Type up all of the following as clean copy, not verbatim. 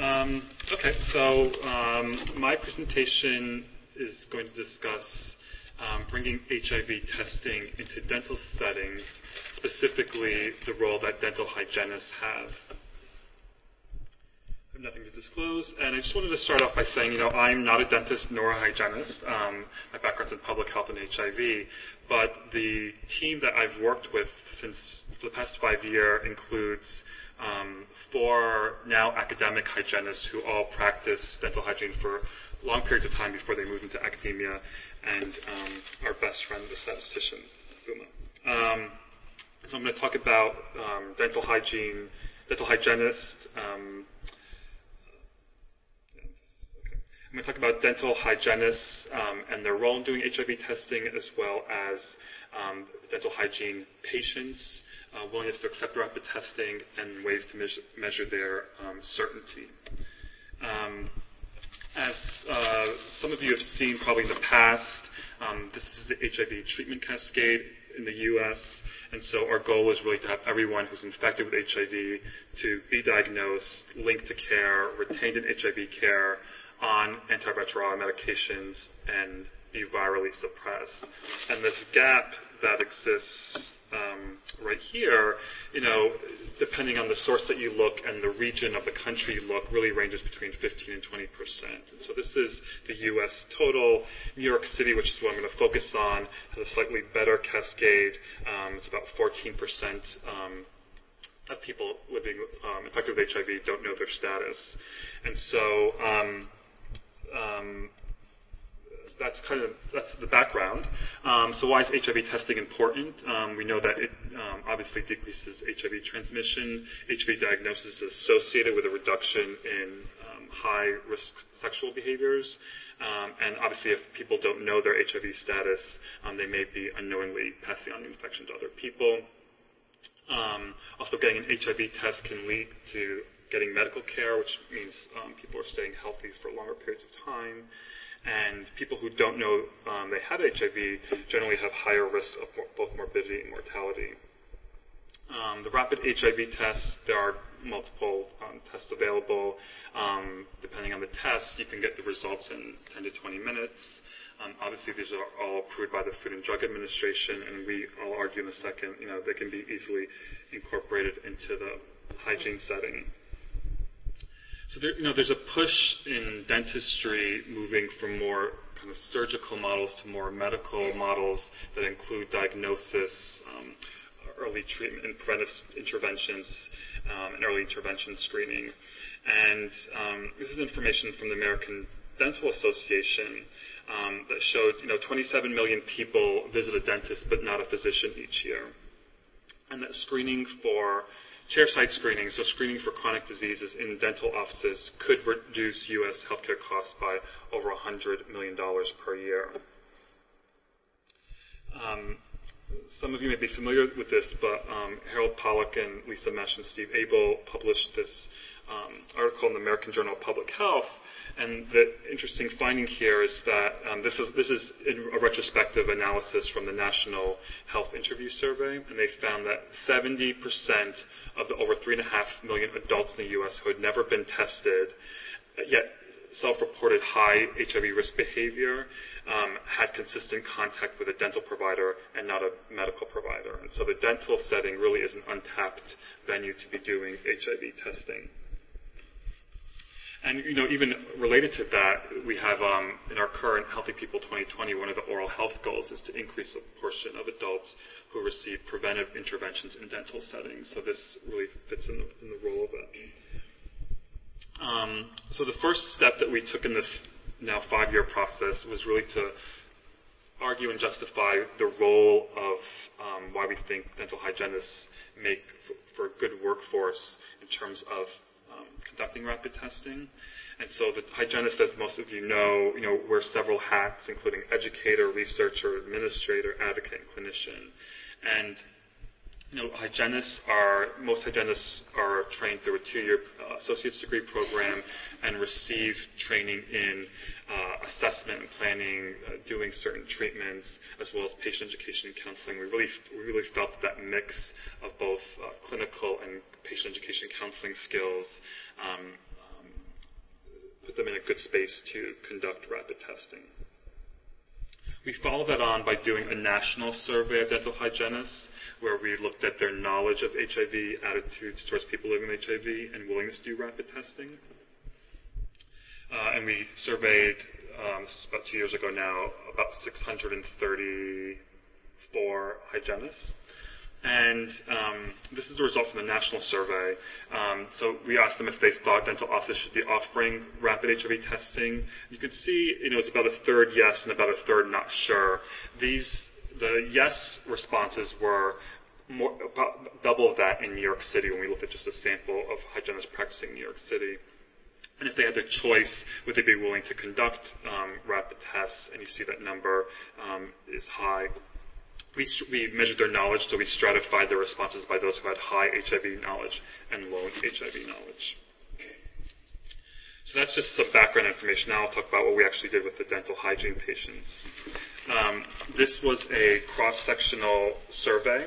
Okay, so my presentation is going to discuss bringing HIV testing into dental settings, specifically the role that dental hygienists have. I have nothing to disclose, and I just wanted to start off by saying, I'm not a dentist nor a hygienist. My background's in public health and HIV, but the team that I've worked with since for the past 5 years includes 4 now academic hygienists who all practice dental hygiene for long periods of time before they moved into academia, and our best friend, the statistician, Uma. So I'm going to talk about dental hygiene, dental hygienists. I'm going to talk about dental hygienists and their role in doing HIV testing, as well as dental hygiene patients, willingness to accept rapid testing, and ways to measure their certainty. As some of you have seen probably in the past, this is the HIV treatment cascade in the U.S., and so our goal is really to have everyone who's infected with HIV to be diagnosed, linked to care, retained in HIV care, on antiretroviral medications, and be virally suppressed. And this gap that exists right here, depending on the source that you look and the region of the country you look, really ranges between 15 and 20%. And so this is the U.S. total. New York City, which is what I'm going to focus on, has a slightly better cascade. It's about 14% of people living infected with HIV don't know their status. And so that's the background. So why is HIV testing important? We know that it obviously decreases HIV transmission. HIV diagnosis is associated with a reduction in high-risk sexual behaviors. And obviously, if people don't know their HIV status, they may be unknowingly passing on the infection to other people. Also, getting an HIV test can lead to getting medical care, which means people are staying healthy for longer periods of time. And people who don't know they have HIV generally have higher risks of both morbidity and mortality. The rapid HIV test, there are multiple tests available. Depending on the test, you can get the results in 10 to 20 minutes. Obviously, these are all approved by the Food and Drug Administration, and we all argue in a second, they can be easily incorporated into the hygiene setting. So there's a push in dentistry moving from more kind of surgical models to more medical models that include diagnosis, early treatment and preventive interventions, and early intervention screening. And this is information from the American Dental Association that showed 27 million people visit a dentist but not a physician each year. And that screening for chairside screening, so screening for chronic diseases in dental offices, could reduce U.S. healthcare costs by over $100 million per year. Some of you may be familiar with this, but Harold Pollack and Lisa Mesh and Steve Abel published this article in the American Journal of Public Health. And the interesting finding here is that this is a retrospective analysis from the National Health Interview Survey, and they found that 70% of the over 3.5 million adults in the U.S. who had never been tested, yet self-reported high HIV risk behavior, had consistent contact with a dental provider and not a medical provider. And so the dental setting really is an untapped venue to be doing HIV testing. And, even related to that, we have in our current Healthy People 2020, one of the oral health goals is to increase the proportion of adults who receive preventive interventions in dental settings. So this really fits in the role of it. So the first step that we took in this now 5-year process was really to argue and justify the role of why we think dental hygienists make for a good workforce in terms of conducting rapid testing. And so the hygienist, as most of you know, wear several hats, including educator, researcher, administrator, advocate, and clinician. And most hygienists are trained through a 2-year associate's degree program and receive training in assessment and planning, doing certain treatments, as well as patient education and counseling. We really felt that mix of both clinical and patient education counseling skills put them in a good space to conduct rapid testing. We followed that on by doing a national survey of dental hygienists, where we looked at their knowledge of HIV, attitudes towards people living with HIV, and willingness to do rapid testing. And we surveyed, about 2 years ago now, about 634 hygienists. And this is the result from the national survey. So we asked them if they thought dental offices should be offering rapid HIV testing. You can see, it's about a third yes and about a third not sure. The yes responses were about double of that in New York City when we looked at just a sample of hygienists practicing in New York City. And if they had the choice, would they be willing to conduct rapid tests? And you see that number is high. We measured their knowledge, so we stratified the responses by those who had high HIV knowledge and low HIV knowledge. So that's just some background information. Now I'll talk about what we actually did with the dental hygiene patients. This was a cross-sectional survey.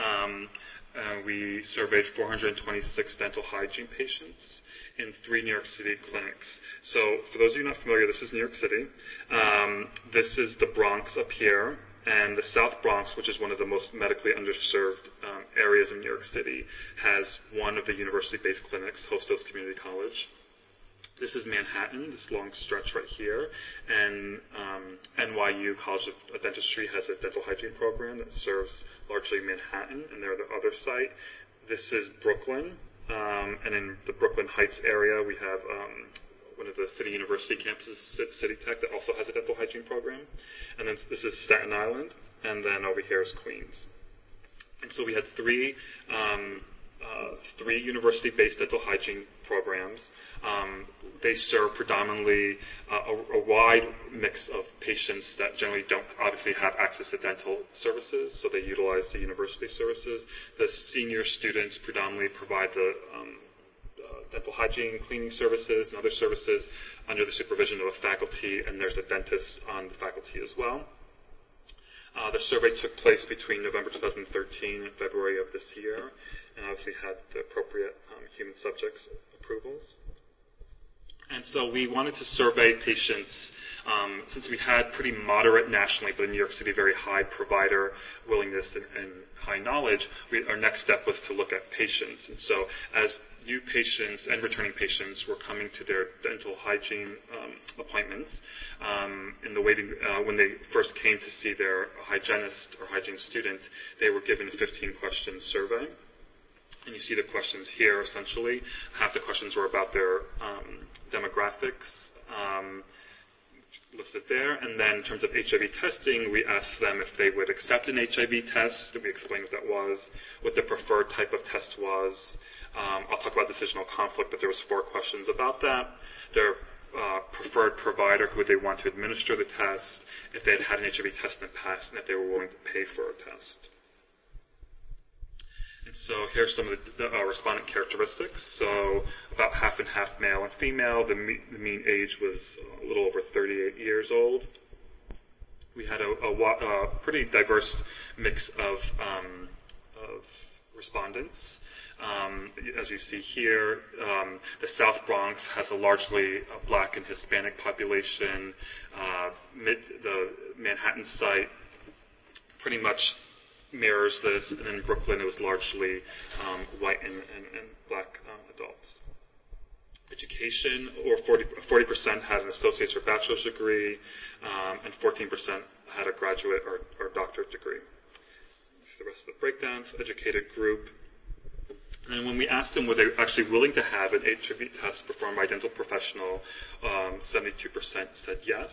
We surveyed 426 dental hygiene patients in 3 New York City clinics. So for those of you not familiar, this is New York City. This is the Bronx up here. And the South Bronx, which is one of the most medically underserved areas in New York City, has one of the university-based clinics, Hostos Community College. This is Manhattan, this long stretch right here. And NYU College of Dentistry has a dental hygiene program that serves largely Manhattan, and they're the other site. This is Brooklyn. And in the Brooklyn Heights area, we have one of the City University campuses, City Tech, that also has a dental hygiene program. And then this is Staten Island, and then over here is Queens. And so we had three university-based dental hygiene programs. They serve predominantly a wide mix of patients that generally don't obviously have access to dental services, so they utilize the university services. The senior students predominantly provide the dental hygiene, cleaning services, and other services under the supervision of a faculty, and there's a dentist on the faculty as well. The survey took place between November 2013 and February of this year, and obviously had the appropriate human subjects approvals. And so we wanted to survey patients, since we had pretty moderate nationally, but in New York City, very high provider willingness and high knowledge, our next step was to look at patients. And so as new patients and returning patients were coming to their dental hygiene appointments, in the waiting, when they first came to see their hygienist or hygiene student, they were given a 15-question survey. And you see the questions here, essentially. Half the questions were about their demographics, listed there. And then in terms of HIV testing, we asked them if they would accept an HIV test. We explained what that was, what the preferred type of test was. I'll talk about decisional conflict, but there was 4 questions about that. Their preferred provider, who they want to administer the test, if they had had an HIV test in the past, and if they were willing to pay for a test. And so here's some of the respondent characteristics. So about half and half male and female. The mean age was a little over 38 years old. We had a pretty diverse mix of respondents. As you see here, the South Bronx has a largely Black and Hispanic population. The Manhattan site pretty much mirrors this, and in Brooklyn it was largely white and Black adults. Education, or 40% had an associate's or bachelor's degree, and 14% had a graduate or doctorate degree. The rest of the breakdowns, educated group. And when we asked them were they actually willing to have an HIV test performed by a dental professional, 72% said yes.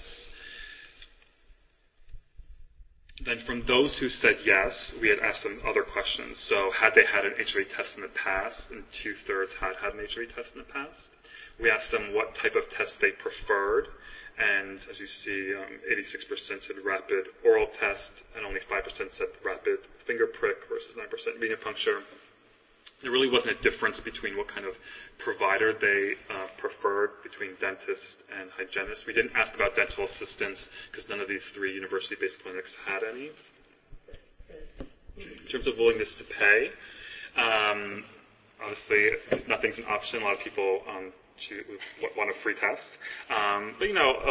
Then from those who said yes, we had asked them other questions. So had they had an HIV test in the past, and 2/3 had had an HIV test in the past. We asked them what type of test they preferred, and as you see, 86% said rapid oral test, and only 5% said rapid finger prick versus 9% venipuncture. There really wasn't a difference between what kind of provider they preferred between dentists and hygienists. We didn't ask about dental assistants because none of these 3 university-based clinics had any. In terms of willingness to pay, Obviously, if nothing's an option. A lot of people want a free test. But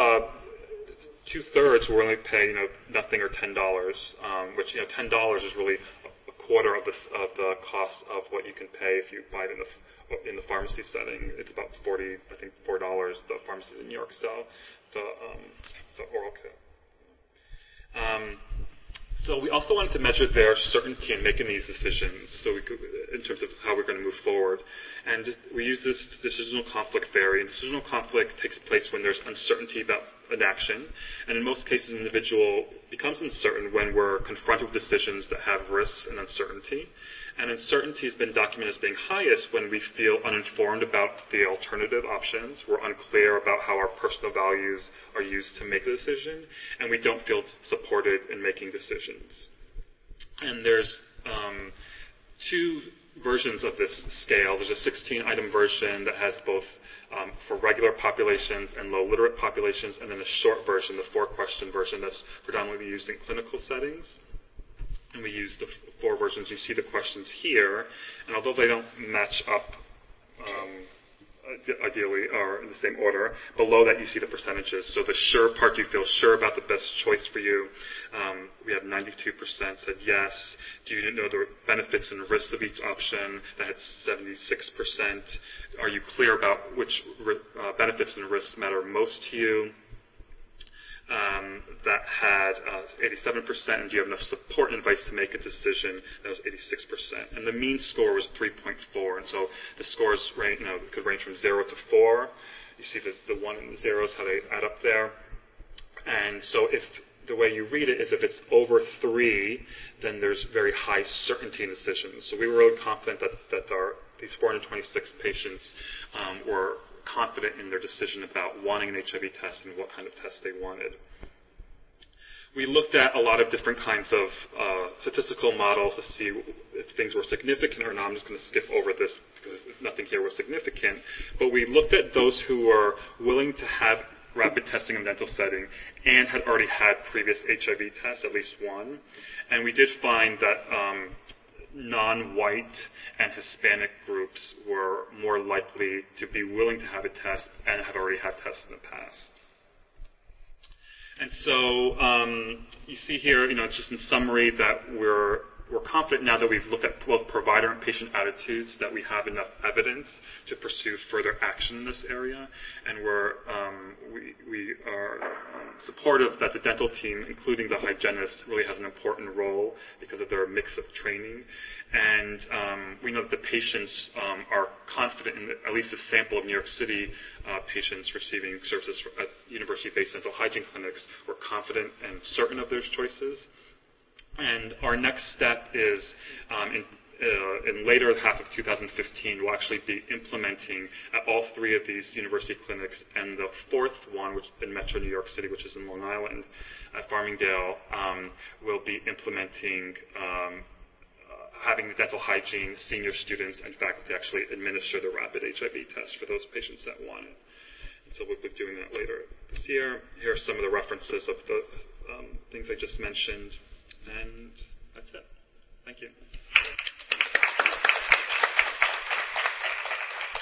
2/3 will only pay nothing or $10, which $10 is really a quarter of the cost of what you can pay if you buy it in the pharmacy setting. It's about $4, the pharmacies in New York sell the oral kit. So we also wanted to measure their certainty in making these decisions, in terms of how we're going to move forward. And we use this decisional conflict theory. And decisional conflict takes place when there's uncertainty about an action. And in most cases, an individual becomes uncertain when we're confronted with decisions that have risks and uncertainty. And uncertainty has been documented as being highest when we feel uninformed about the alternative options. We're unclear about how our personal values are used to make the decision, and we don't feel supported in making decisions. And there's two versions of this scale. There's a 16-item version that has both for regular populations and low literate populations, and then a short version, the 4-question version, that's predominantly used in clinical settings. And we use the 4 versions. You see the questions here, and although they don't match up ideally or in the same order, below that you see the percentages. So the sure part, do you feel sure about the best choice for you? We have 92% said yes. Do you know the benefits and risks of each option? That had 76%. Are you clear about which benefits and risks matter most to you? That had 87%, and do you have enough support and advice to make a decision? That was 86%. And the mean score was 3.4, and so the scores could range from 0 to 4. You see the 1 and the 0s, how they add up there. And so if the way you read it is if it's over 3, then there's very high certainty in decisions. So we were really confident that these 426 patients were confident in their decision about wanting an HIV test and what kind of test they wanted. We looked at a lot of different kinds of statistical models to see if things were significant or not. I'm just going to skip over this because nothing here was significant. But we looked at those who were willing to have rapid testing in the dental setting and had already had previous HIV tests, at least one. And we did find that non-white and Hispanic groups were more likely to be willing to have a test and had already had tests in the past. And so you see here, just in summary, that we're confident now that we've looked at both provider and patient attitudes that we have enough evidence to pursue further action in this area, and we are supportive that the dental team, including the hygienist, really has an important role because of their mix of training. And we know that the patients are confident in at least a sample of New York City patients receiving services at university-based dental hygiene clinics were confident and certain of their choices. And our next step is in later half of 2015, we'll actually be implementing at all 3 of these university clinics, and the 4th one, which in Metro New York City, which is in Long Island, at Farmingdale, will be implementing having the dental hygiene senior students and faculty actually administer the rapid HIV test for those patients that want it. And so we'll be doing that later this year. Here are some of the references of the things I just mentioned. And that's it. Thank you.